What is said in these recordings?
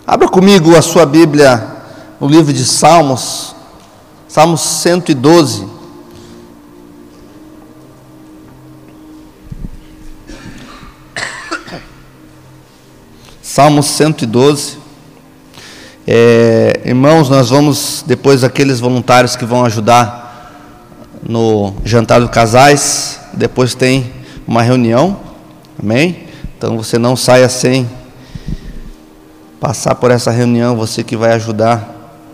Abra comigo a sua Bíblia no livro de Salmos, Salmos 112. Salmos 112. Irmãos, nós vamos, depois aqueles voluntários que vão ajudar no jantar dos casais, depois tem uma reunião, amém? Então você não saia sem passar por essa reunião, você que vai ajudar.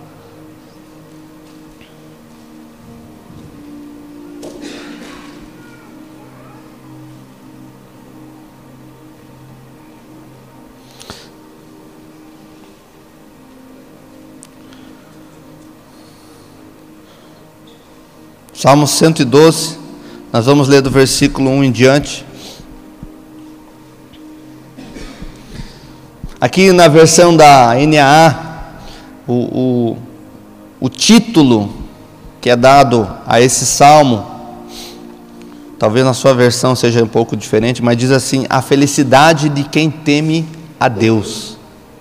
Salmo 112, nós vamos ler do versículo 1 em diante. Aqui na versão da NAA, o título que é dado a esse salmo, talvez na sua versão seja um pouco diferente, mas diz assim: a felicidade de quem teme a Deus.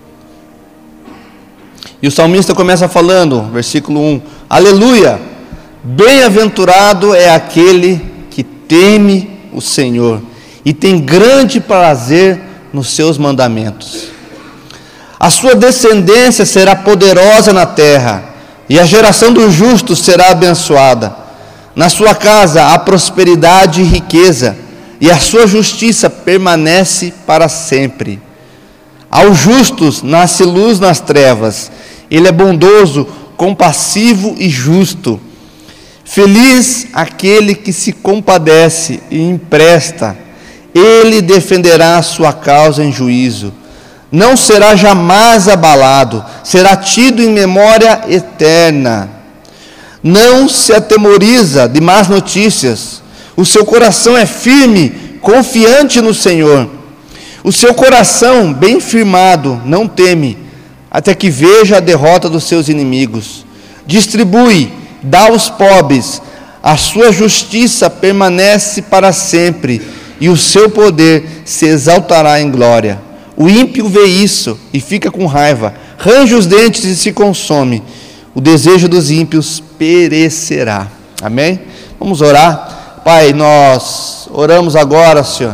E o salmista começa falando, versículo 1, aleluia, bem-aventurado é aquele que teme o Senhor e tem grande prazer nos seus mandamentos. A sua descendência será poderosa na terra, e a geração dos justos será abençoada. Na sua casa há prosperidade e riqueza, e a sua justiça permanece para sempre. Aos justos nasce luz nas trevas, ele é bondoso, compassivo e justo. Feliz aquele que se compadece e empresta, ele defenderá a sua causa em juízo. Não será jamais abalado, será tido em memória eterna. Não se atemoriza de más notícias, o seu coração é firme, confiante no Senhor. O seu coração, bem firmado, não teme, até que veja a derrota dos seus inimigos. Distribui, dá aos pobres, a sua justiça permanece para sempre, e o seu poder se exaltará em glória. O ímpio vê isso e fica com raiva, range os dentes e se consome. O desejo dos ímpios perecerá. Amém? Vamos orar. Pai, nós oramos agora, Senhor,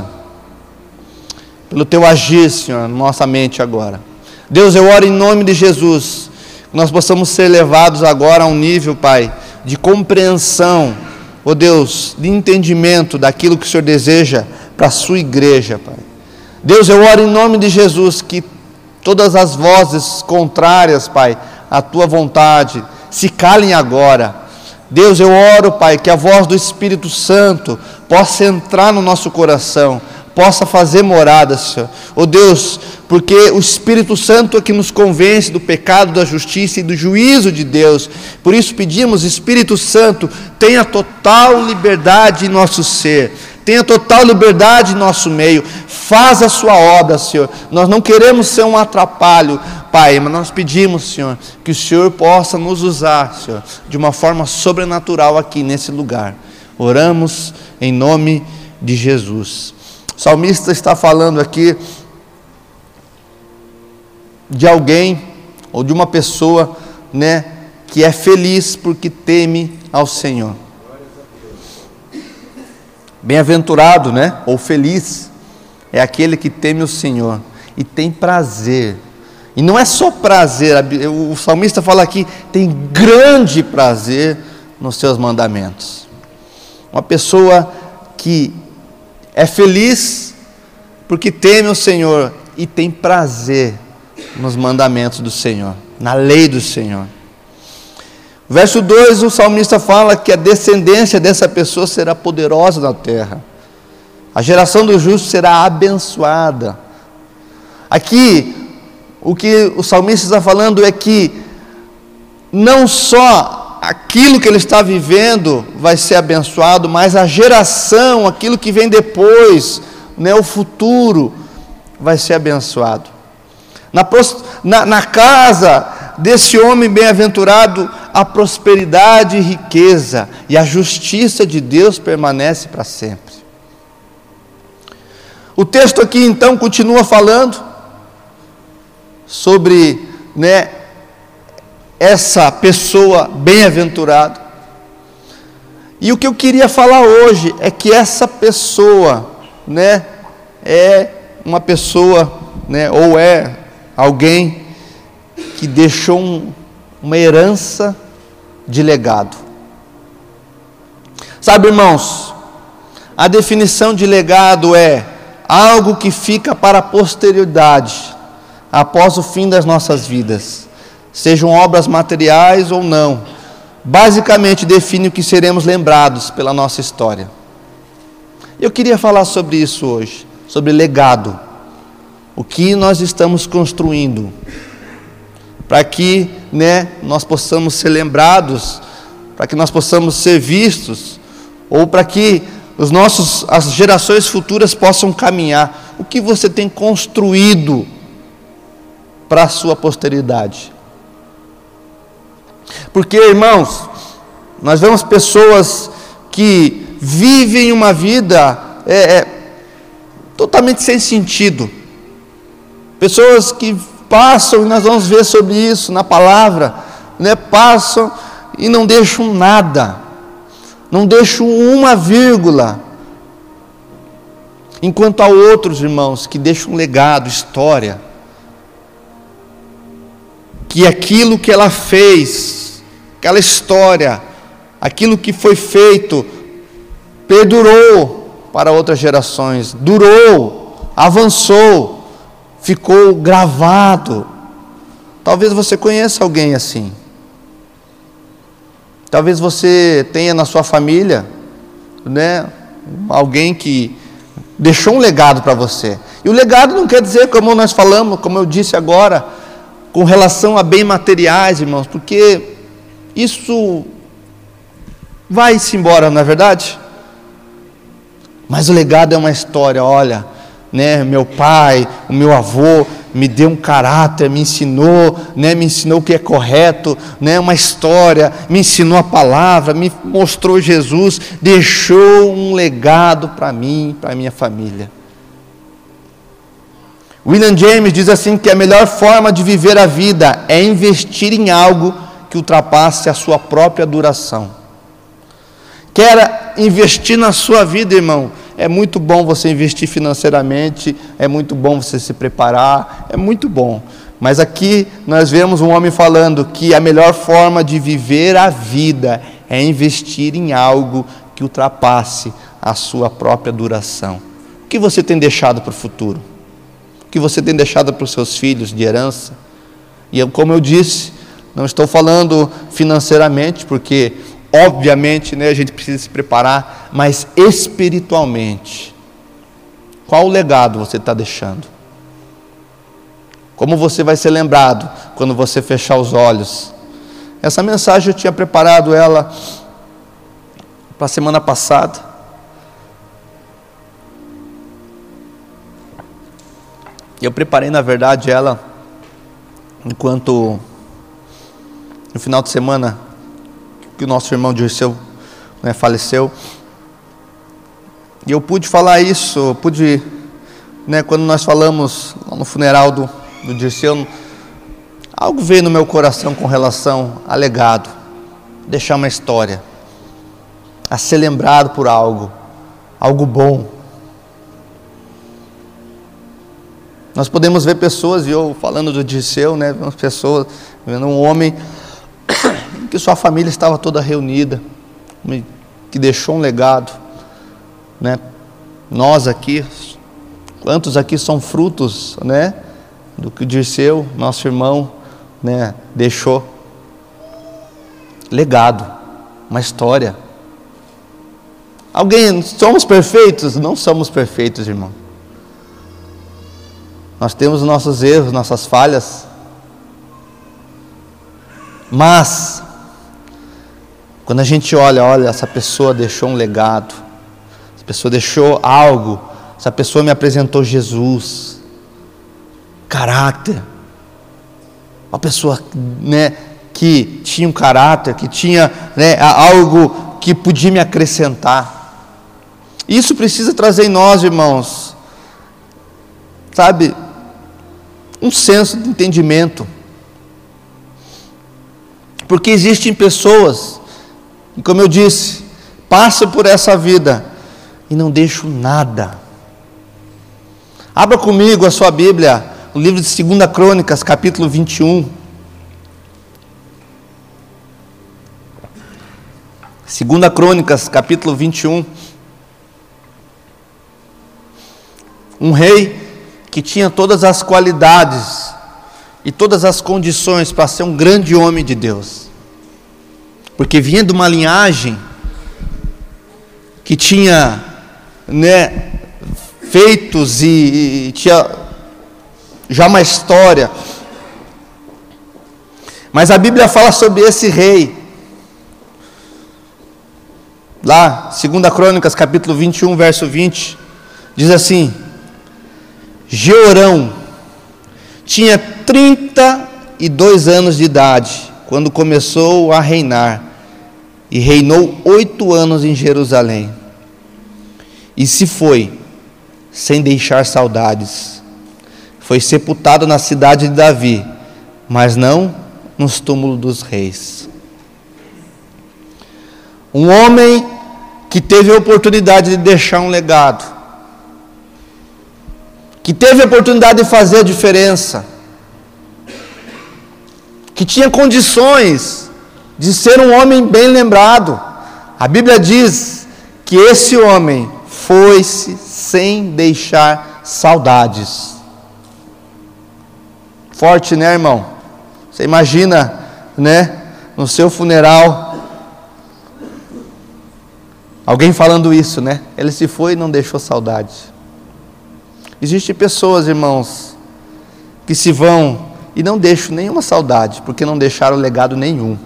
pelo Teu agir, Senhor, na nossa mente agora. Deus, eu oro em nome de Jesus, que nós possamos ser levados agora a um nível, Pai, de compreensão, ó Deus, de entendimento daquilo que o Senhor deseja para a sua igreja, Pai. Deus, eu oro em nome de Jesus que todas as vozes contrárias, Pai, à Tua vontade, se calem agora. Deus, eu oro, Pai, que a voz do Espírito Santo possa entrar no nosso coração, possa fazer morada, Senhor. Oh Deus, porque o Espírito Santo é que nos convence do pecado, da justiça e do juízo de Deus. Por isso pedimos, Espírito Santo, tenha total liberdade em nosso ser, tenha total liberdade em nosso meio, faz a sua obra, Senhor. Nós não queremos ser um atrapalho, Pai, mas nós pedimos, Senhor, que o Senhor possa nos usar, Senhor, de uma forma sobrenatural aqui nesse lugar. Oramos em nome de Jesus. O salmista está falando aqui de alguém ou de uma pessoa, né, que é feliz porque teme ao Senhor. Bem-aventurado, né, ou feliz é aquele que teme o Senhor e tem prazer. E não é só prazer, o salmista fala aqui, tem grande prazer nos seus mandamentos. Uma pessoa que é feliz porque teme o Senhor e tem prazer nos mandamentos do Senhor, na lei do Senhor. Verso 2, o salmista fala que a descendência dessa pessoa será poderosa na terra. A geração dos justos será abençoada. Aqui, o que o salmista está falando é que não só aquilo que ele está vivendo vai ser abençoado, mas a geração, aquilo que vem depois, né, o futuro, vai ser abençoado. Na casa desse homem bem-aventurado, a prosperidade e riqueza, e a justiça de Deus permanece para sempre. O texto aqui então continua falando sobre, né, essa pessoa bem-aventurada. E o que eu queria falar hoje é que essa pessoa, né, é uma pessoa, né, ou é alguém que deixou uma herança de legado. Sabe, irmãos, a definição de legado é algo que fica para a posteridade após o fim das nossas vidas, sejam obras materiais ou não. Basicamente define o que seremos lembrados pela nossa história. Eu queria falar sobre isso hoje, sobre legado, o que nós estamos construindo, para que, né, nós possamos ser lembrados, para que nós possamos ser vistos, ou para que as gerações futuras possam caminhar. O que você tem construído para a sua posteridade? Porque, irmãos, nós vemos pessoas que vivem uma vida totalmente sem sentido, pessoas que passam, e nós vamos ver sobre isso na palavra, né, passam e não deixam nada, não deixam uma vírgula, enquanto há outros, irmãos, que deixam um legado, história, que aquilo que ela fez, aquela história, aquilo que foi feito, perdurou para outras gerações, durou, avançou, ficou gravado. Talvez você conheça alguém assim. Talvez você tenha na sua família, né, alguém que deixou um legado para você. E o legado não quer dizer, como nós falamos, como eu disse agora, com relação a bens materiais, irmãos, porque isso vai-se embora, não é verdade? Mas o legado é uma história. Olha, né, meu pai, o meu avô me deu um caráter, me ensinou o que é correto, né, uma história, me ensinou a palavra, me mostrou Jesus, deixou um legado para mim, para a minha família. William James diz assim, que a melhor forma de viver a vida é investir em algo que ultrapasse a sua própria duração. Quer investir na sua vida, irmão? É muito bom você investir financeiramente, é muito bom você se preparar, é muito bom. Mas aqui nós vemos um homem falando que a melhor forma de viver a vida é investir em algo que ultrapasse a sua própria duração. O que você tem deixado para o futuro? O que você tem deixado para os seus filhos de herança? E como eu disse, não estou falando financeiramente, porque obviamente, né, a gente precisa se preparar, mas espiritualmente, qual o legado você está deixando? Como você vai ser lembrado quando você fechar os olhos? Essa mensagem eu tinha preparado ela para a semana passada. Eu preparei, na verdade, ela enquanto no final de semana que o nosso irmão Dirceu, né, faleceu. E eu pude falar isso, né, quando nós falamos no funeral do Dirceu, algo veio no meu coração com relação a legado, deixar uma história, a ser lembrado por algo bom. Nós podemos ver pessoas, e eu falando do Dirceu, né, vemos pessoas, vendo um homem que sua família estava toda reunida, que deixou um legado, né? Nós aqui, quantos aqui são frutos, né, do que o Dirceu, nosso irmão, né, deixou? Legado, uma história. Somos perfeitos? Não somos perfeitos, irmão. Nós temos nossos erros, nossas falhas, mas quando a gente olha, essa pessoa deixou um legado, essa pessoa deixou algo, essa pessoa me apresentou Jesus, caráter, uma pessoa, né, que tinha um caráter, que tinha, né, algo que podia me acrescentar. Isso precisa trazer em nós, irmãos, sabe, um senso de entendimento. Porque existem pessoas, e como eu disse, passam por essa vida e não deixam nada. Abra comigo a sua Bíblia, o livro de 2 Crônicas, capítulo 21. 2 Crônicas, capítulo 21. Um rei que tinha todas as qualidades e todas as condições para ser um grande homem de Deus. Porque vinha de uma linhagem que tinha, feitos e tinha já uma história. Mas a Bíblia fala sobre esse rei. Lá, 2 Crônicas, capítulo 21, verso 20, diz assim: Jeorão tinha 32 anos de idade quando começou a reinar, e reinou 8 anos em Jerusalém. E se foi, sem deixar saudades. Foi sepultado na cidade de Davi, mas não nos túmulos dos reis. Um homem que teve a oportunidade de deixar um legado, que teve a oportunidade de fazer a diferença, que tinha condições de ser um homem bem lembrado. A Bíblia diz que esse homem foi-se sem deixar saudades. Forte, né, irmão? Você imagina, no seu funeral, alguém falando isso, Ele se foi e não deixou saudade. Existem pessoas, irmãos, que se vão e não deixam nenhuma saudade, porque não deixaram legado nenhum.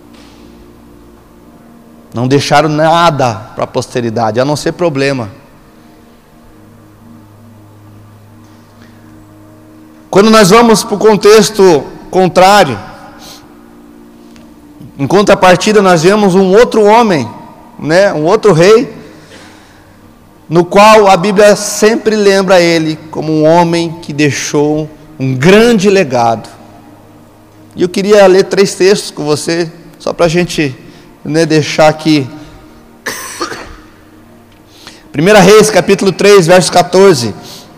Não deixaram nada para a posteridade, a não ser problema. Quando nós vamos para o contexto contrário, em contrapartida nós vemos um outro homem, um outro rei, no qual a Bíblia sempre lembra ele como um homem que deixou um grande legado. E eu queria ler 3 textos com você, só para a gente deixar aqui. 1 Reis, capítulo 3, verso 14.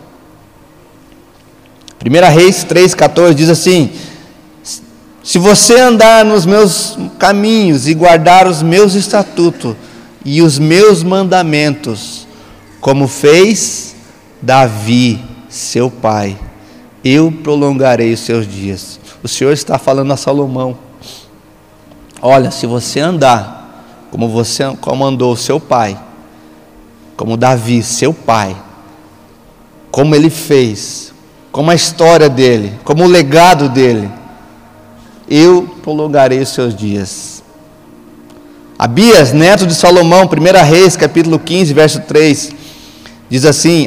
1 Reis 3, 14 diz assim: se você andar nos meus caminhos e guardar os meus estatutos e os meus mandamentos, como fez Davi, seu pai, eu prolongarei os seus dias. O Senhor está falando a Salomão: olha, se você andar como andou o seu pai, como Davi, seu pai, como ele fez, como a história dele, como o legado dele, eu prolongarei os seus dias. Abias, neto de Salomão, 1 Reis, capítulo 15, verso 3, diz assim: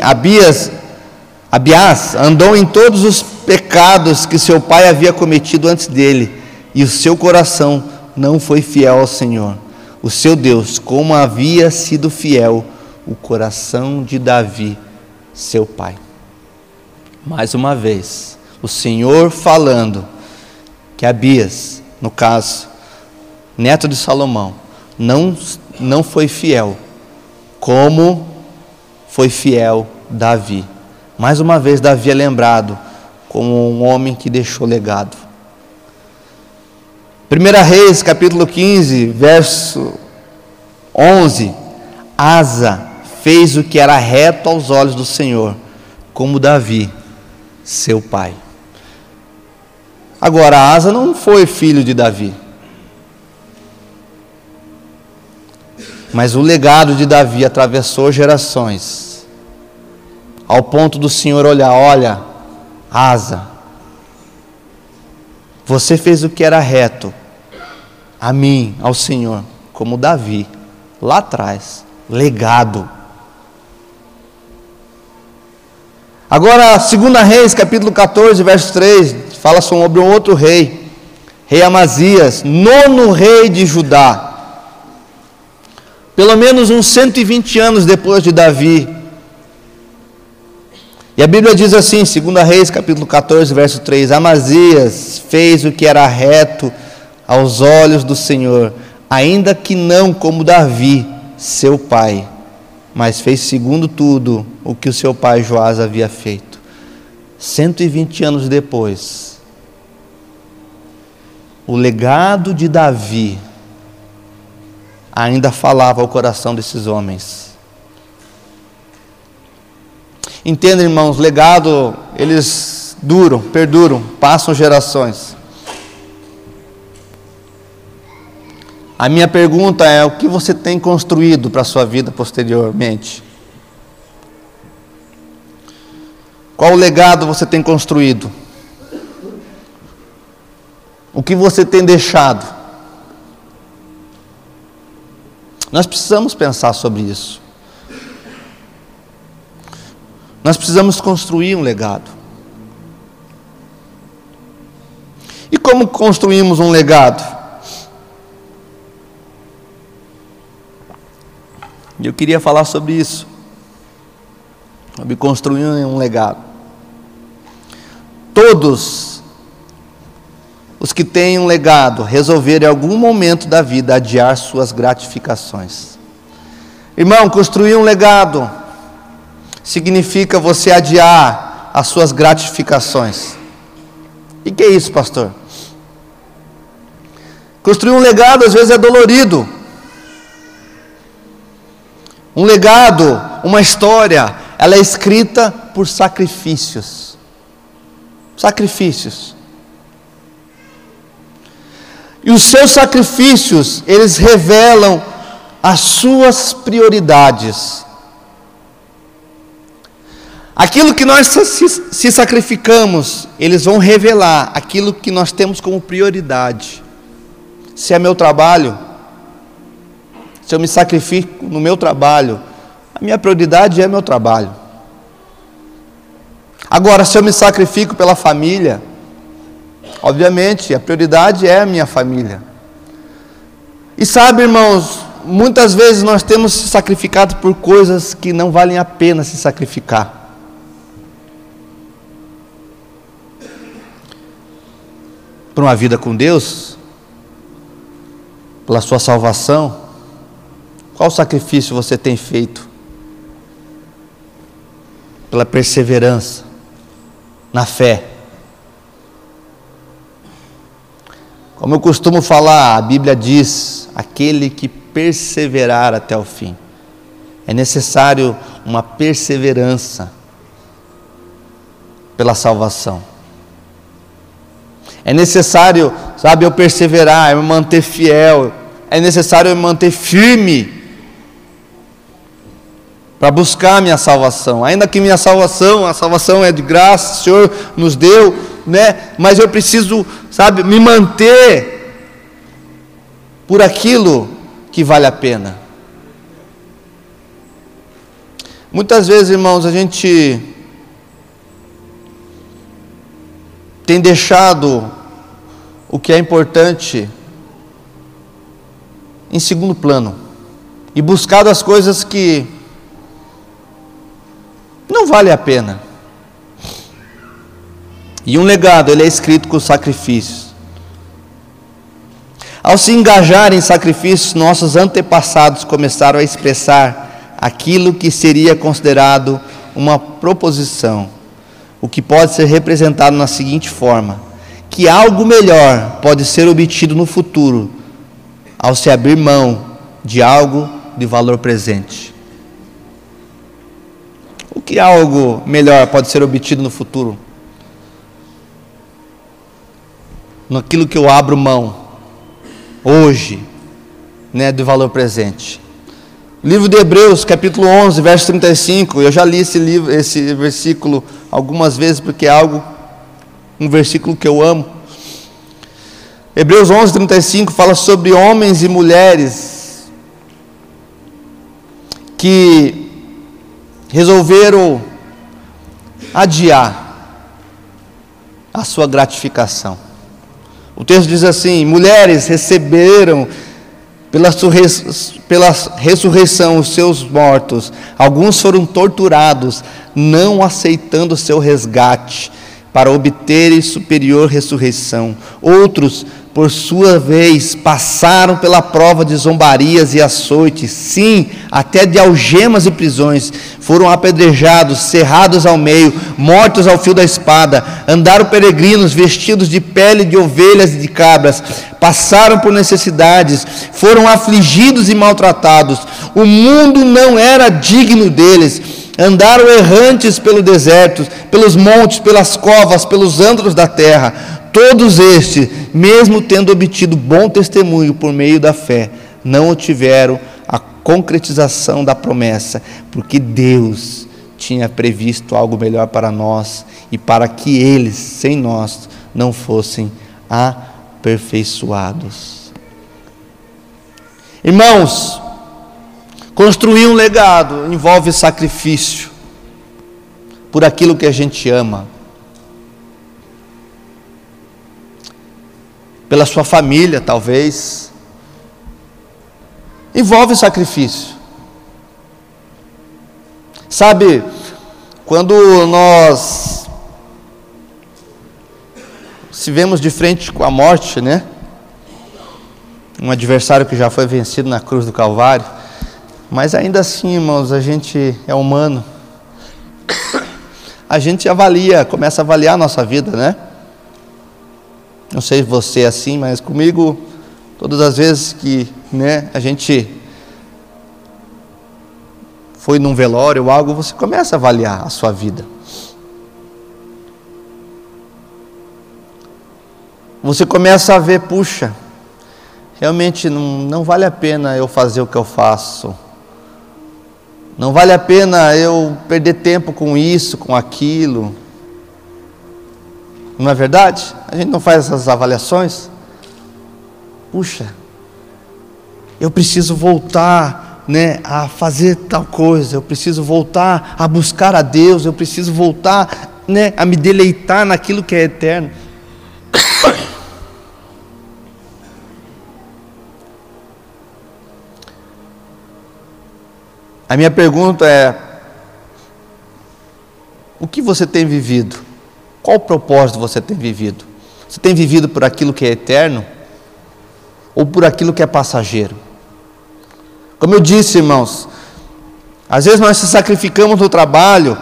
Abiás andou em todos os pecados que seu pai havia cometido antes dele, e o seu coração não foi fiel ao Senhor, o seu Deus, como havia sido fiel o coração de Davi, seu pai. Mais uma vez, o Senhor falando que Abias, no caso, neto de Salomão, não foi fiel, como foi fiel Davi. Mais uma vez, Davi é lembrado como um homem que deixou legado. 1 Reis, capítulo 15, verso 11: Asa fez o que era reto aos olhos do Senhor, como Davi, seu pai. Agora, Asa não foi filho de Davi, mas o legado de Davi atravessou gerações, ao ponto do Senhor olhar: olha, Asa, você fez o que era reto a mim, ao Senhor, como Davi, lá atrás, legado. Agora, 2 Reis, capítulo 14, verso 3, fala sobre um outro rei, rei Amazias, 9º rei de Judá. Pelo menos uns 120 anos depois de Davi. E a Bíblia diz assim, 2 Reis, capítulo 14, verso 3: Amazias fez o que era reto aos olhos do Senhor, ainda que não como Davi, seu pai, mas fez segundo tudo o que o seu pai Joás havia feito. 120 anos depois, o legado de Davi ainda falava ao coração desses homens. Entenda, irmãos, legado, eles duram, perduram, passam gerações. A minha pergunta é: o que você tem construído para a sua vida posteriormente? Qual legado você tem construído? O que você tem deixado? Nós precisamos pensar sobre isso. Nós precisamos construir um legado. E como construímos um legado? E eu queria falar sobre isso, sobre construir um legado. Todos os que têm um legado resolveram em algum momento da vida adiar suas gratificações. Irmão, construir um legado significa você adiar as suas gratificações. E que é isso, pastor? Construir um legado às vezes é dolorido. Um legado, uma história, ela é escrita por sacrifícios. Sacrifícios. E os seus sacrifícios, eles revelam as suas prioridades. Aquilo que nós se sacrificamos, eles vão revelar aquilo que nós temos como prioridade. Se é meu trabalho, se eu me sacrifico no meu trabalho, a minha prioridade é meu trabalho. Agora, se eu me sacrifico pela família, obviamente a prioridade é a minha família. E sabe, irmãos, muitas vezes nós temos se sacrificado por coisas que não valem a pena se sacrificar. Por uma vida com Deus, pela sua salvação, qual sacrifício você tem feito? Pela perseverança, na fé. Como eu costumo falar, a Bíblia diz: aquele que perseverar até o fim. É necessário uma perseverança pela salvação. É necessário, sabe, eu perseverar, eu me manter fiel. É necessário eu me manter firme para buscar a minha salvação. Ainda que a salvação é de graça, o Senhor nos deu, né? Mas eu preciso, sabe, me manter por aquilo que vale a pena. Muitas vezes, irmãos, a gente tem deixado o que é importante em segundo plano e buscado as coisas que não valem a pena. E um legado, ele é escrito com sacrifícios. Ao se engajar em sacrifícios, nossos antepassados começaram a expressar aquilo que seria considerado uma proposição, o que pode ser representado na seguinte forma: que algo melhor pode ser obtido no futuro ao se abrir mão de algo de valor presente. O que algo melhor pode ser obtido no futuro? Naquilo que eu abro mão hoje, né, de valor presente. Livro de Hebreus, capítulo 11, verso 35. Eu já li esse versículo algumas vezes, porque é um versículo que eu amo. Hebreus 11, 35 fala sobre homens e mulheres que resolveram adiar a sua gratificação. O texto diz assim: mulheres receberam pela ressurreição, os seus mortos. Alguns foram torturados, não aceitando o seu resgate, para obterem superior ressurreição. Outros, por sua vez, passaram pela prova de zombarias e açoites, sim, até de algemas e prisões. Foram apedrejados, cerrados ao meio, mortos ao fio da espada. Andaram peregrinos, vestidos de pele de ovelhas e de cabras. Passaram por necessidades, foram afligidos e maltratados. O mundo não era digno deles. Andaram errantes pelo deserto, pelos montes, pelas covas, pelos antros da terra. Todos estes, mesmo tendo obtido bom testemunho por meio da fé, não obtiveram a concretização da promessa, porque Deus tinha previsto algo melhor para nós e para que eles, sem nós, não fossem aperfeiçoados. Irmãos, construir um legado envolve sacrifício por aquilo que a gente ama, pela sua família, talvez. Envolve sacrifício. Sabe, quando nós se vemos de frente com a morte, né? Um adversário que já foi vencido na cruz do Calvário, mas ainda assim, irmãos, a gente é humano. A gente começa a avaliar a nossa vida, né? Não sei se você é assim, mas comigo, todas as vezes que, né, a gente foi num velório ou algo, você começa a avaliar a sua vida. Você começa a ver, puxa, realmente não vale a pena eu fazer o que eu faço. Não vale a pena eu perder tempo com isso, com aquilo. Não é verdade? A gente não faz essas avaliações? Puxa, eu preciso voltar, né, a fazer tal coisa, eu preciso voltar a buscar a Deus, eu preciso voltar, né, a me deleitar naquilo que é eterno. A minha pergunta é: o que você tem vivido? Qual propósito você tem vivido? Você tem vivido por aquilo que é eterno? Ou por aquilo que é passageiro? Como eu disse, irmãos, às vezes nós se sacrificamos no trabalho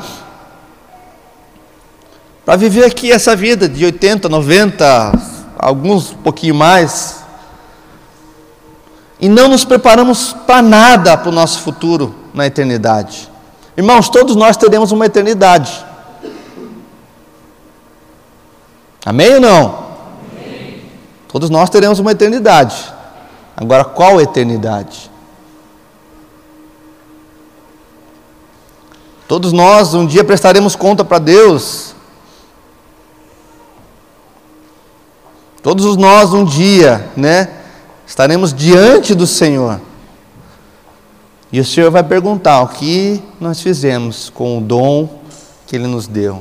para viver aqui essa vida de 80, 90, alguns um pouquinho mais, e não nos preparamos para nada para o nosso futuro na eternidade. Irmãos, todos nós teremos uma eternidade. Amém ou não? Amém. Todos nós teremos uma eternidade. Agora, qual eternidade? Todos nós um dia prestaremos conta para Deus. Todos nós um dia, né, estaremos diante do Senhor. E o Senhor vai perguntar o que nós fizemos com o dom que Ele nos deu.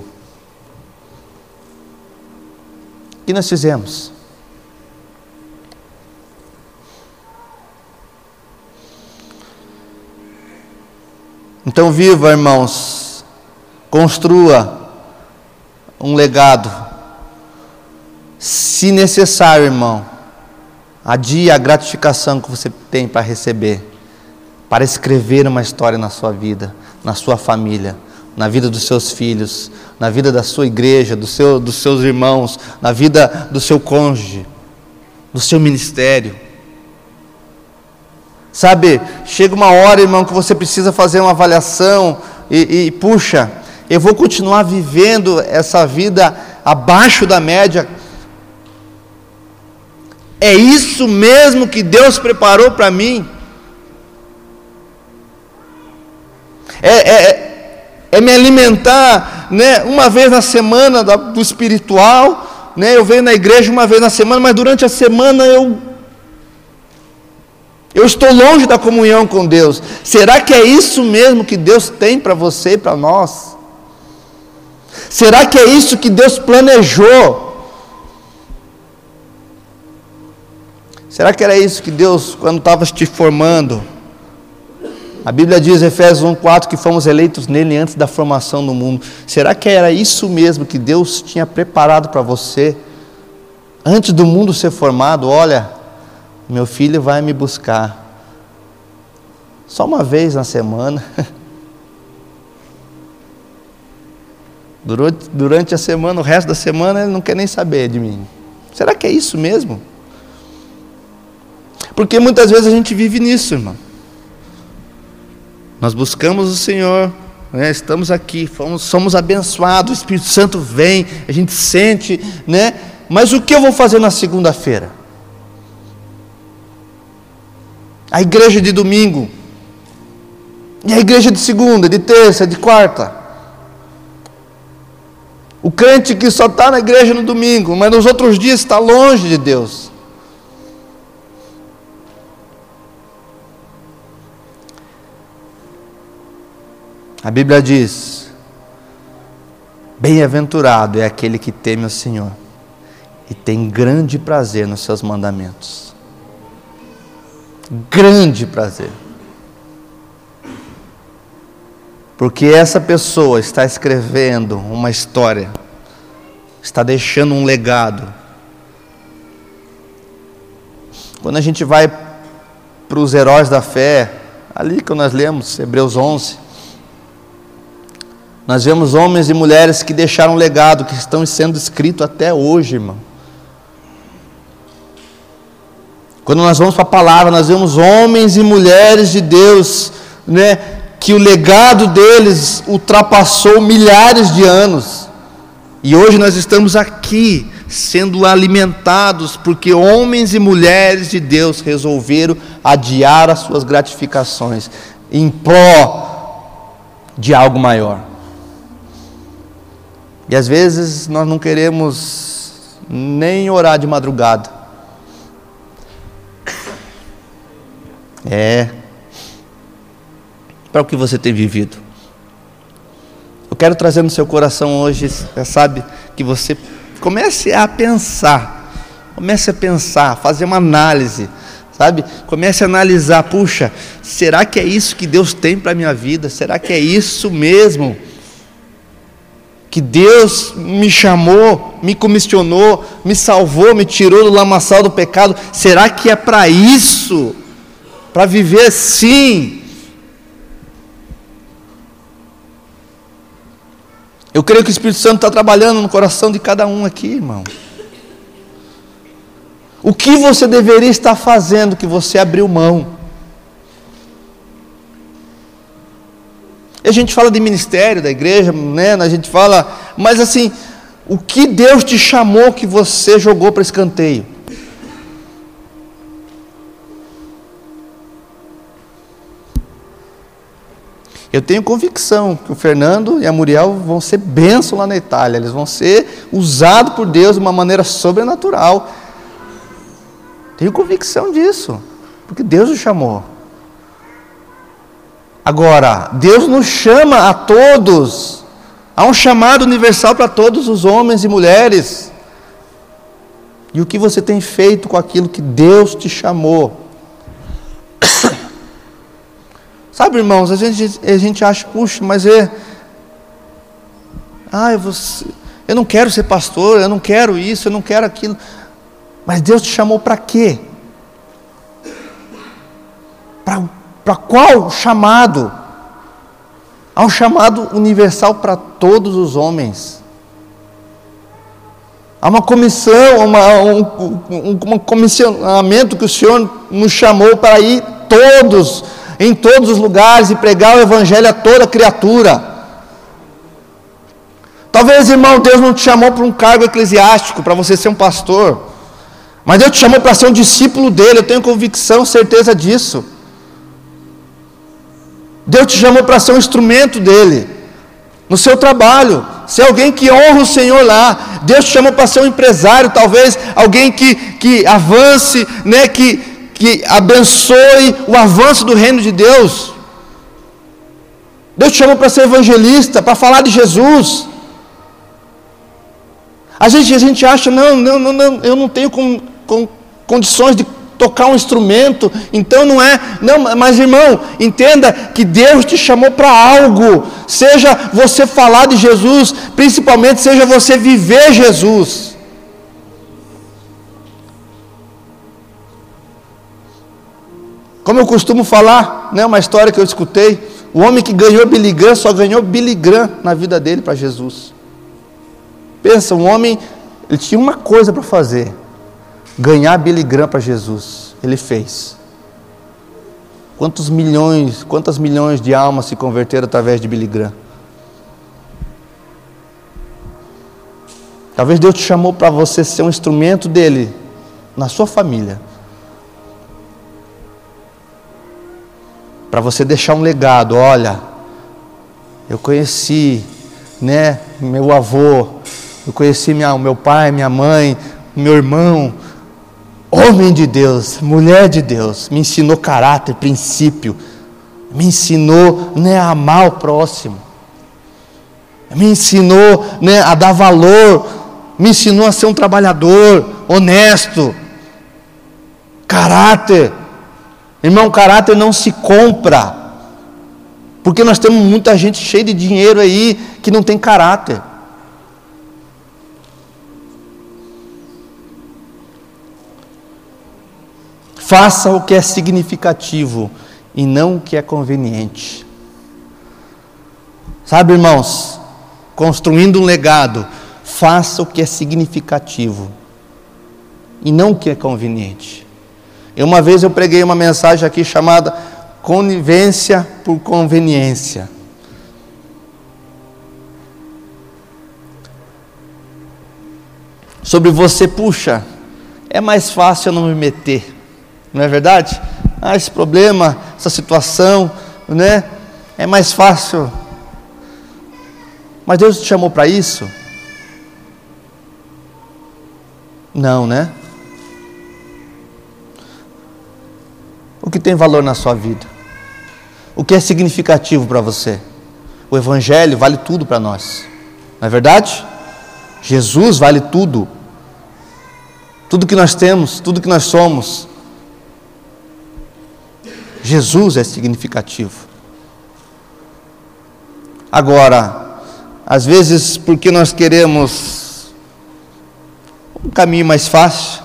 O que nós fizemos? Então viva, irmãos, construa um legado. Se necessário, irmão, adie a gratificação que você tem para receber, para escrever uma história na sua vida, na sua família, na vida dos seus filhos, na vida da sua igreja, dos seus irmãos, na vida do seu cônjuge, do seu ministério. Sabe, chega uma hora, irmão, que você precisa fazer uma avaliação e puxa, eu vou continuar vivendo essa vida abaixo da média? É isso mesmo que Deus preparou para mim? É me alimentar, né, uma vez na semana do espiritual, né, eu venho na igreja uma vez na semana, mas durante a semana eu estou longe da comunhão com Deus. Será que é isso mesmo que Deus tem para você e para nós? Será que é isso que Deus planejou? Será que era isso que Deus, quando estava te formando? A Bíblia diz, Efésios 1:4, que fomos eleitos nele antes da formação do mundo. Será que era isso mesmo que Deus tinha preparado para você? Antes do mundo ser formado, olha, meu filho vai me buscar. Só uma vez na semana. Durante a semana, o resto da semana, ele não quer nem saber de mim. Será que é isso mesmo? Porque muitas vezes a gente vive nisso, irmão. Nós buscamos o Senhor, né? Estamos aqui, somos abençoados, o Espírito Santo vem, a gente sente, né? Mas o que eu vou fazer na segunda-feira? A igreja de domingo, e a igreja de segunda, de terça, de quarta. O crente que só está na igreja no domingo, mas nos outros dias está longe de Deus. A Bíblia diz, bem-aventurado é aquele que teme o Senhor e tem grande prazer nos seus mandamentos. Grande prazer. Porque essa pessoa está escrevendo uma história, está deixando um legado. Quando a gente vai para os heróis da fé, ali que nós lemos, Hebreus 11, nós vemos homens e mulheres que deixaram um legado, que estão sendo escritos até hoje, irmão. Quando nós vamos para a palavra, nós vemos homens e mulheres de Deus, né, que o legado deles ultrapassou milhares de anos. E hoje nós estamos aqui, sendo alimentados, porque homens e mulheres de Deus resolveram adiar as suas gratificações, em pró de algo maior. E às vezes nós não queremos nem orar de madrugada. Para o que você tem vivido. Eu quero trazer no seu coração hoje, sabe, que você comece a pensar, fazer uma análise, sabe, comece a analisar, puxa, será que é isso que Deus tem para a minha vida? Será que é isso mesmo? Que Deus me chamou, me comissionou, me salvou, me tirou do lamaçal do pecado? Será que é para isso? Para viver assim? Eu creio que o Espírito Santo está trabalhando no coração de cada um aqui, irmão. O que você deveria estar fazendo que você abriu mão? E a gente fala de ministério, da igreja, né? A gente fala, mas assim, o que Deus te chamou que você jogou para escanteio? Eu tenho convicção que o Fernando e a Muriel vão ser bênção lá na Itália, eles vão ser usados por Deus de uma maneira sobrenatural. Tenho convicção disso, porque Deus os chamou. Agora, Deus nos chama a todos, há um chamado universal para todos os homens e mulheres. E o que você tem feito com aquilo que Deus te chamou? Sabe, irmãos, a gente acha, puxa, mas eu não quero ser pastor, eu não quero isso, eu não quero aquilo. Mas Deus te chamou para quê? Para qual chamado? Há um chamado universal para todos os homens. Há uma comissão, um comissionamento que o Senhor nos chamou para ir todos, em todos os lugares, e pregar o Evangelho a toda criatura. Talvez, irmão, Deus não te chamou para um cargo eclesiástico, para você ser um pastor, mas Deus te chamou para ser um discípulo dele. Eu tenho convicção, certeza disso. Deus te chamou para ser um instrumento dele, no seu trabalho, ser alguém que honra o Senhor lá. Deus te chamou para ser um empresário, talvez alguém que avance, né, que abençoe o avanço do reino de Deus. Deus te chamou para ser evangelista, para falar de Jesus. A gente acha, não, eu não tenho condições de tocar um instrumento, então não, mas irmão, entenda que Deus te chamou para algo, seja você falar de Jesus, principalmente seja você viver Jesus. Como eu costumo falar, uma história que eu escutei, o homem que ganhou Billy Graham só ganhou Billy Graham na vida dele para Jesus. Pensa, um homem, ele tinha uma coisa para fazer, ganhar Billy Graham para Jesus. Ele fez. Quantas milhões de almas se converteram através de Billy Graham? Talvez Deus te chamou para você ser um instrumento dele na sua família, para você deixar um legado. Olha, eu conheci, meu avô, eu conheci meu pai, minha mãe, meu irmão, homem de Deus, mulher de Deus, me ensinou caráter, princípio, me ensinou a amar o próximo, me ensinou a dar valor, me ensinou a ser um trabalhador, honesto, caráter. Irmão, caráter não se compra, porque nós temos muita gente cheia de dinheiro aí, que não tem caráter. Faça o que é significativo, e não o que é conveniente. Sabe, irmãos, construindo um legado, faça o que é significativo, e não o que é conveniente. Uma vez eu preguei uma mensagem aqui chamada conivência por conveniência. Sobre você, puxa, é mais fácil eu não me meter, não é verdade? Esse problema, essa situação, é mais fácil. Mas Deus te chamou para isso? Não, O que tem valor na sua vida? O que é significativo para você? O Evangelho vale tudo para nós, não é verdade? Jesus vale tudo. Tudo que nós temos, tudo que nós somos. Jesus é significativo. Agora, às vezes, porque nós queremos um caminho mais fácil,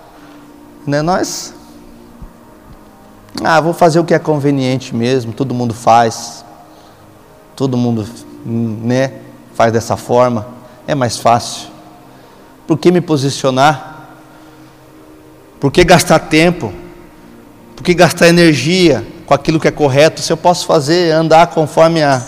vou fazer o que é conveniente mesmo, todo mundo faz, faz dessa forma, é mais fácil. Por que me posicionar? Por que gastar tempo? Por que gastar energia com aquilo que é correto, se eu posso andar conforme a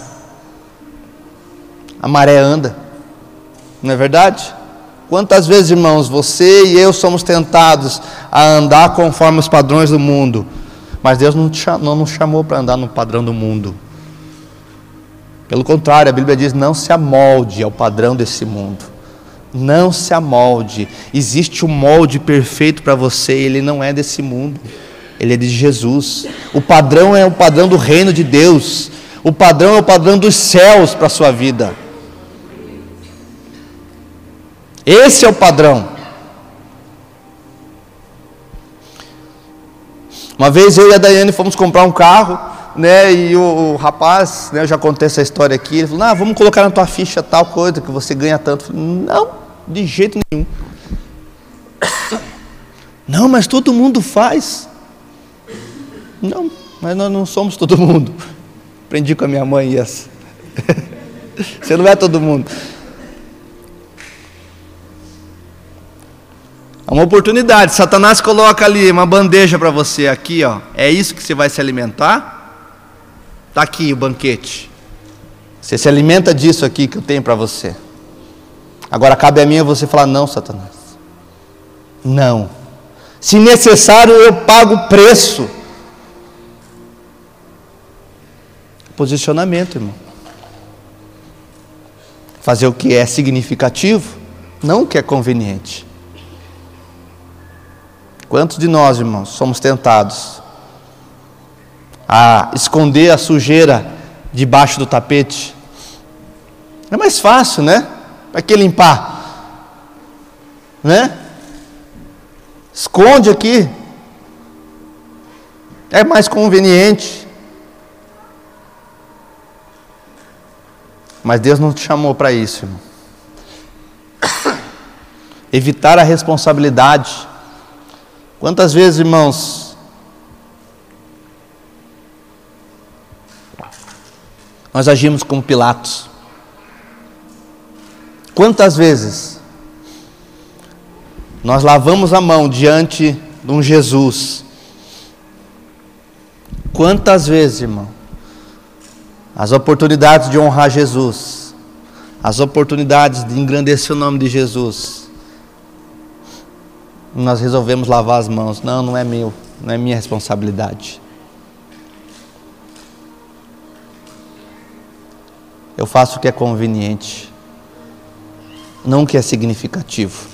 maré anda? Não é verdade? Quantas vezes, irmãos, você e eu somos tentados a andar conforme os padrões do mundo, mas Deus não nos chamou para andar no padrão do mundo. Pelo contrário, a Bíblia diz: não se amolde ao padrão desse mundo. Não se amolde. Existe um molde perfeito para você, ele não é desse mundo, ele é de Jesus. O padrão é o padrão do reino de Deus. O padrão é o padrão dos céus para a sua vida. Esse é o padrão. Uma vez eu e a Daiane fomos comprar um carro, e o rapaz, eu já contei essa história aqui, ele falou: vamos colocar na tua ficha tal coisa, que você ganha tanto. Eu falei: não, de jeito nenhum. Não, mas todo mundo faz. Não, mas nós não somos todo mundo. Aprendi com a minha mãe essa. Você não é todo mundo. É uma oportunidade. Satanás coloca ali uma bandeja para você, aqui, é isso que você vai se alimentar? Está aqui o banquete. Você se alimenta disso aqui que eu tenho para você. Agora cabe a mim você falar: não, Satanás, não. Se necessário, eu pago o preço. Posicionamento, irmão. Fazer o que é significativo, não o que é conveniente. Quantos de nós, irmãos, somos tentados a esconder a sujeira debaixo do tapete? É mais fácil, Para que limpar? Esconde aqui. é mais conveniente. Mas Deus não te chamou para isso, irmão. Evitar a responsabilidade. Quantas vezes, irmãos, nós agimos como Pilatos? Quantas vezes nós lavamos a mão diante de um Jesus? Quantas vezes, irmão, as oportunidades de honrar Jesus, as oportunidades de engrandecer o nome de Jesus, nós resolvemos lavar as mãos. Não, não é meu, não é minha responsabilidade. Eu faço o que é conveniente, não o que é significativo.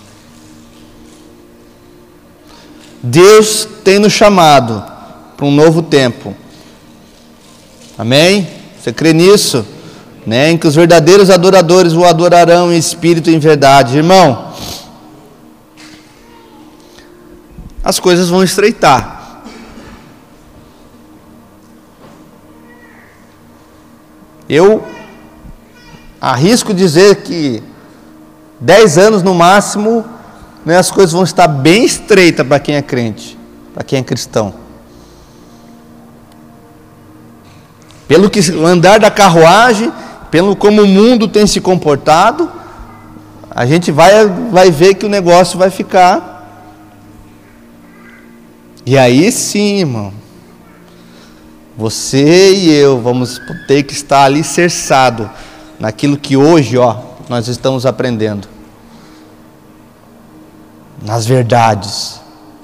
Deus tem nos chamado para um novo tempo. Amém? Você crê nisso? Né? Em que os verdadeiros adoradores o adorarão em espírito e em verdade. Irmão, as coisas vão estreitar. Eu arrisco dizer que 10 anos no máximo, né, as coisas vão estar bem estreitas para quem é crente, para quem é cristão. Pelo que o andar da carruagem, pelo como o mundo tem se comportado, a gente vai ver que o negócio vai ficar. E aí sim, irmão, você e eu vamos ter que estar alicerçado naquilo que hoje, nós estamos aprendendo, nas verdades.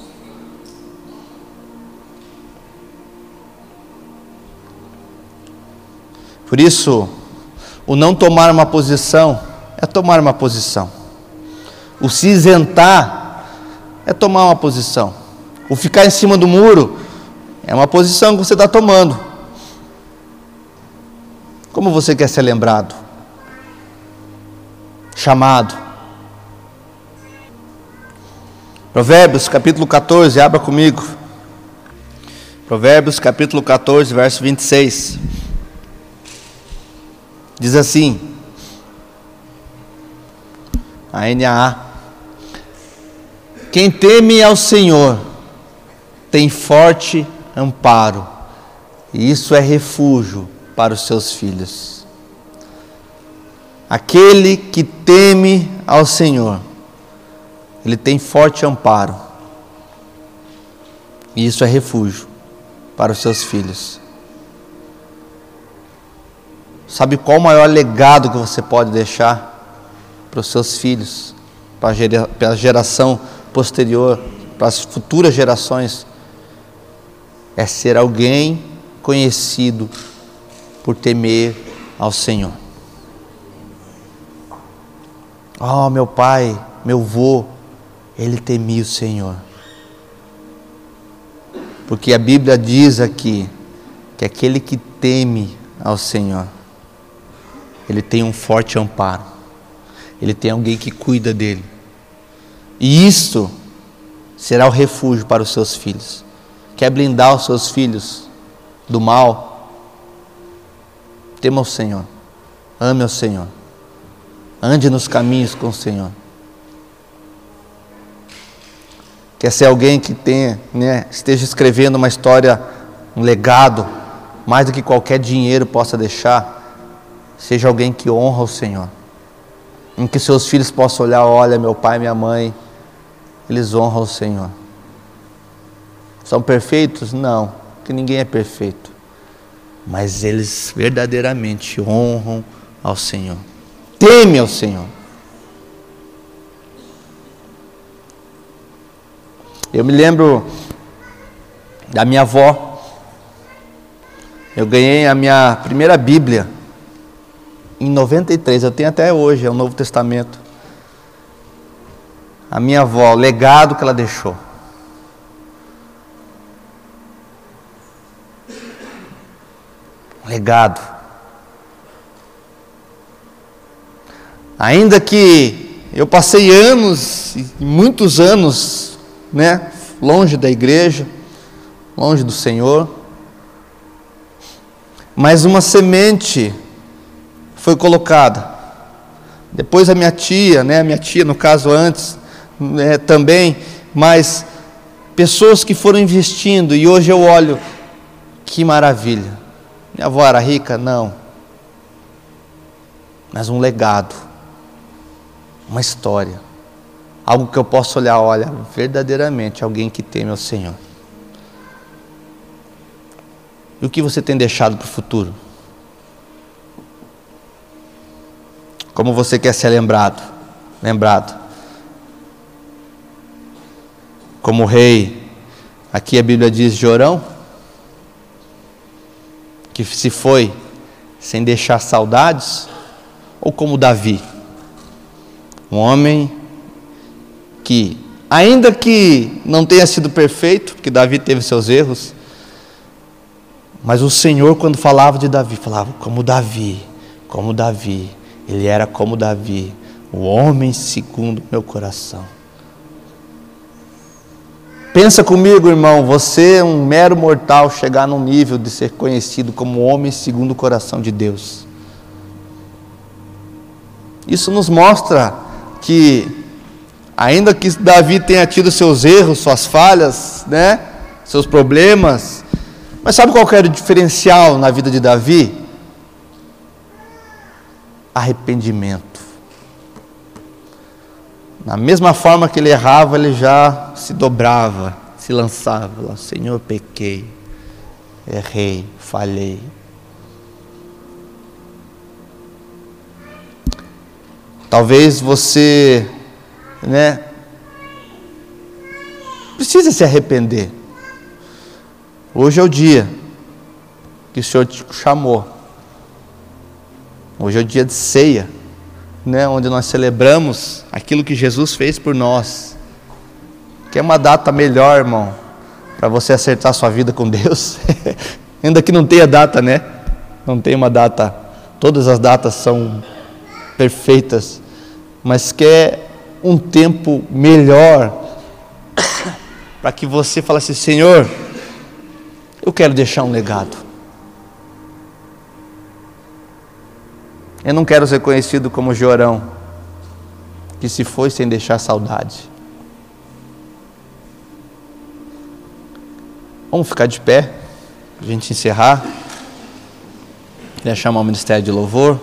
Por isso, o não tomar uma posição é tomar uma posição. O se isentar é tomar uma posição. O ficar em cima do muro é uma posição que você está tomando. Como você quer ser lembrado? Chamado. Provérbios capítulo 14, abra comigo. Provérbios capítulo 14, verso 26. Diz assim, a NAA: quem teme ao Senhor tem forte amparo, e isso é refúgio para os seus filhos. Aquele que teme ao Senhor, ele tem forte amparo, e isso é refúgio para os seus filhos. Sabe qual o maior legado que você pode deixar para os seus filhos, para a geração posterior, para as futuras gerações? É ser alguém conhecido por temer ao Senhor. Oh, meu pai, meu vô, ele temia o Senhor. Porque a Bíblia diz aqui que aquele que teme ao Senhor, ele tem um forte amparo, ele tem alguém que cuida dele, e isto será o refúgio para os seus filhos. Quer blindar os seus filhos do mal? Tema o Senhor, ame ao Senhor, ande nos caminhos com o Senhor. Quer ser alguém que tenha, esteja escrevendo uma história, um legado, mais do que qualquer dinheiro possa deixar? Seja alguém que honra o Senhor, em que seus filhos possam olhar: olha, meu pai e minha mãe, eles honram o Senhor. São perfeitos? Não, porque ninguém é perfeito, mas eles verdadeiramente honram ao Senhor, temem ao Senhor. Eu me lembro da minha avó. Eu ganhei a minha primeira Bíblia em 93, eu tenho até hoje, é o Novo Testamento. A minha avó, o legado que ela deixou. Legado. Ainda que eu passei anos, muitos anos, longe da igreja, longe do Senhor. Mas uma semente foi colocada. Depois a minha tia, no caso antes, também, mas pessoas que foram investindo, e hoje eu olho, que maravilha. Minha avó era rica? Não. Mas um legado, uma história, algo que eu posso olhar, olha, verdadeiramente alguém que teme ao Senhor. E o que você tem deixado para o futuro? Como você quer ser lembrado? Como rei, aqui a Bíblia diz Jorão, que se foi sem deixar saudades, ou como Davi, um homem que, ainda que não tenha sido perfeito, porque Davi teve seus erros, mas o Senhor, quando falava de Davi, falava como Davi, ele era como Davi, o homem segundo meu coração. Pensa comigo, irmão, você, um mero mortal, chegar num nível de ser conhecido como homem segundo o coração de Deus. Isso nos mostra que, ainda que Davi tenha tido seus erros, suas falhas, seus problemas, mas sabe qual que era o diferencial na vida de Davi? Arrependimento. Na mesma forma que ele errava, ele já se dobrava, se lançava. Senhor, pequei, errei, falhei. Talvez você, precisa se arrepender. Hoje é o dia que o Senhor te chamou. Hoje é o dia de ceia, onde nós celebramos aquilo que Jesus fez por nós. Quer uma data melhor, irmão, para você acertar sua vida com Deus? Ainda que não tenha data, não tem uma data. Todas as datas são perfeitas, mas quer um tempo melhor para que você fale assim: Senhor, eu quero deixar um legado. Eu não quero ser conhecido como Jorão, que se foi sem deixar saudade. Vamos ficar de pé, para a gente encerrar. Queria chamar o Ministério de Louvor.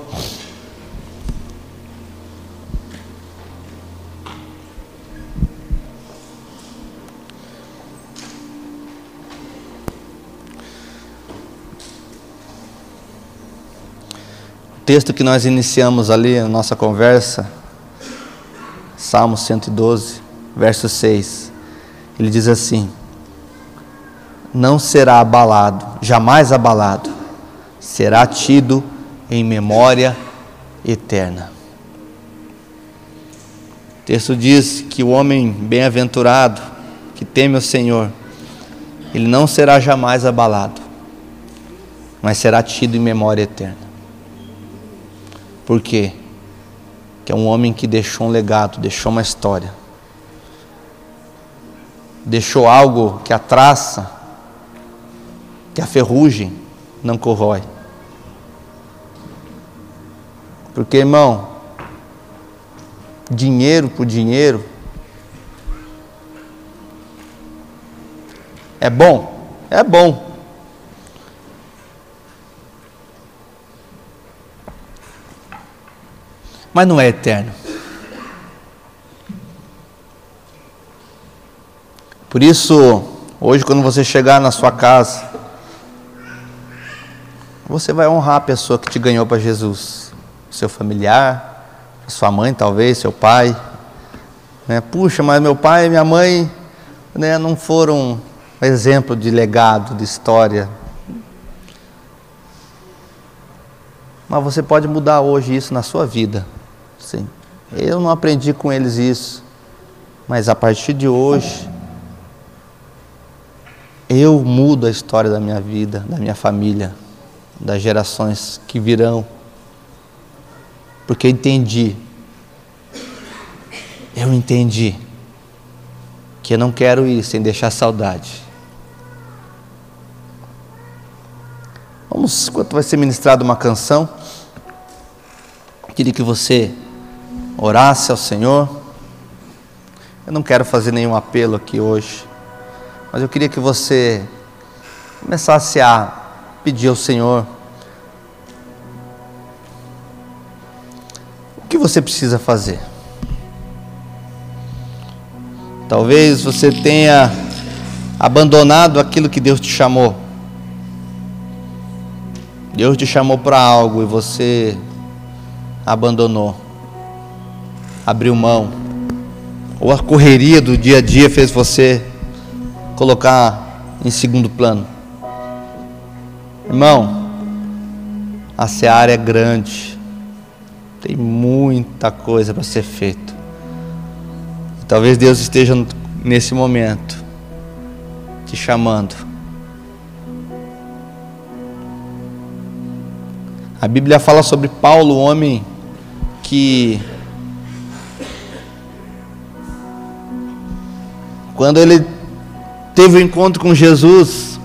O texto que nós iniciamos ali na nossa conversa, Salmo 112, verso 6, ele diz assim: não será abalado, jamais abalado, será tido em memória eterna. O texto diz que o homem bem-aventurado, que teme ao Senhor, ele não será jamais abalado, mas será tido em memória eterna. Por quê? Que é um homem que deixou um legado, deixou uma história, deixou algo que a traça, que a ferrugem não corrói. Porque, irmão, dinheiro por dinheiro é bom, mas não é eterno. Por isso, hoje, quando você chegar na sua casa, você vai honrar a pessoa que te ganhou para Jesus, seu familiar, sua mãe talvez, seu pai. Puxa, mas meu pai e minha mãe não foram exemplo de legado, de história. Mas você pode mudar hoje isso na sua vida. Sim. Eu não aprendi com eles isso, mas a partir de hoje eu mudo a história da minha vida, da minha família, das gerações que virão, porque eu entendi que eu não quero ir sem deixar saudade. Enquanto vai ser ministrada uma canção, queria que você orasse ao Senhor. Eu não quero fazer nenhum apelo aqui hoje, mas eu queria que você começasse a pedir ao Senhor o que você precisa fazer. Talvez você tenha abandonado aquilo que Deus te chamou. Deus te chamou para algo e você abandonou, abriu mão, ou a correria do dia a dia fez você colocar em segundo plano. Irmão, a seara é grande, tem muita coisa para ser feito. Talvez Deus esteja nesse momento te chamando. A Bíblia fala sobre Paulo, o homem que, quando ele teve o encontro com Jesus,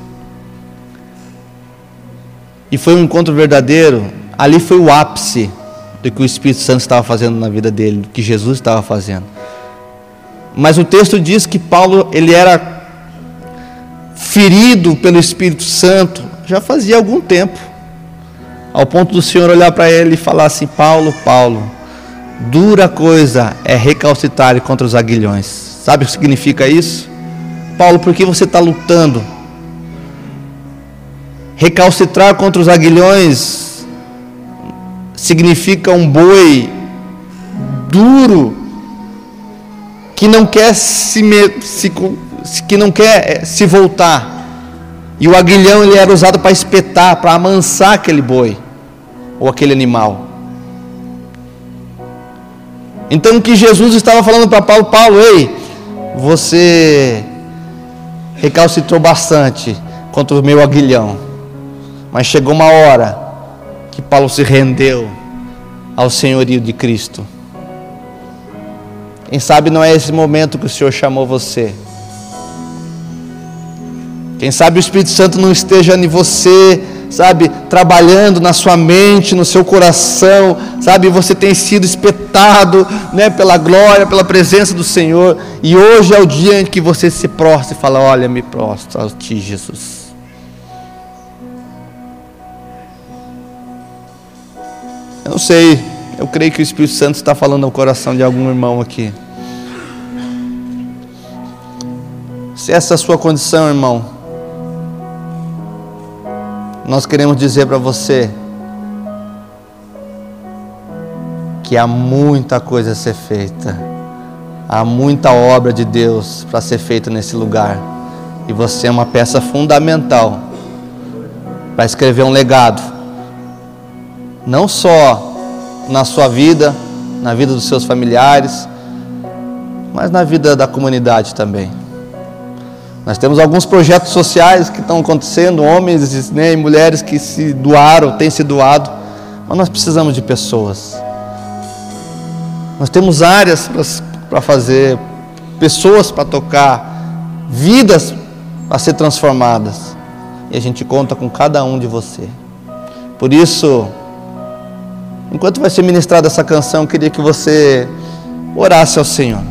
e foi um encontro verdadeiro, ali foi o ápice do que o Espírito Santo estava fazendo na vida dele, do que Jesus estava fazendo. Mas o texto diz que Paulo, ele era ferido pelo Espírito Santo já fazia algum tempo, ao ponto do Senhor olhar para ele e falar assim: Paulo, Paulo, dura coisa é recalcitrar contra os aguilhões. Sabe o que significa isso? Paulo, por que você está lutando? Recalcitrar contra os aguilhões significa um boi duro que não quer se voltar. E o aguilhão, ele era usado para espetar, para amansar aquele boi ou aquele animal. Então o que Jesus estava falando para Paulo: Paulo, ei, você recalcitrou bastante contra o meu aguilhão, mas chegou uma hora que Paulo se rendeu ao senhorio de Cristo. Quem sabe não é esse momento que o Senhor chamou você. Quem sabe o Espírito Santo não esteja em você, sabe, trabalhando na sua mente, no seu coração, sabe, você tem sido espetado, né, pela glória, pela presença do Senhor, e hoje é o dia em que você se prostra e fala: olha, me prostro a Ti, Jesus. Eu não sei, eu creio que o Espírito Santo está falando ao coração de algum irmão aqui. Se essa é a sua condição, irmão, nós queremos dizer para você que há muita coisa a ser feita, há muita obra de Deus para ser feita nesse lugar, e você é uma peça fundamental para escrever um legado, não só na sua vida, na vida dos seus familiares, mas na vida da comunidade também. Nós temos alguns projetos sociais que estão acontecendo, homens, né, e mulheres que se doaram, têm se doado, mas nós precisamos de pessoas. Nós temos áreas para fazer, pessoas para tocar, vidas para ser transformadas, e a gente conta com cada um de você. Por isso, enquanto vai ser ministrada essa canção, eu queria que você orasse ao Senhor.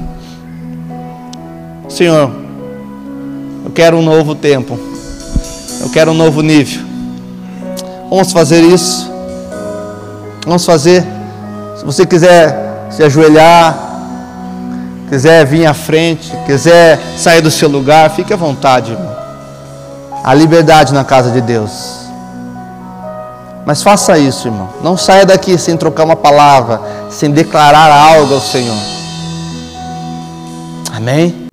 Senhor, eu quero um novo tempo, eu quero um novo nível. Vamos fazer isso. Vamos fazer. Se você quiser se ajoelhar, quiser vir à frente, quiser sair do seu lugar, fique à vontade, irmão. Há liberdade na casa de Deus. Mas faça isso, irmão. Não saia daqui sem trocar uma palavra, sem declarar algo ao Senhor. Amém?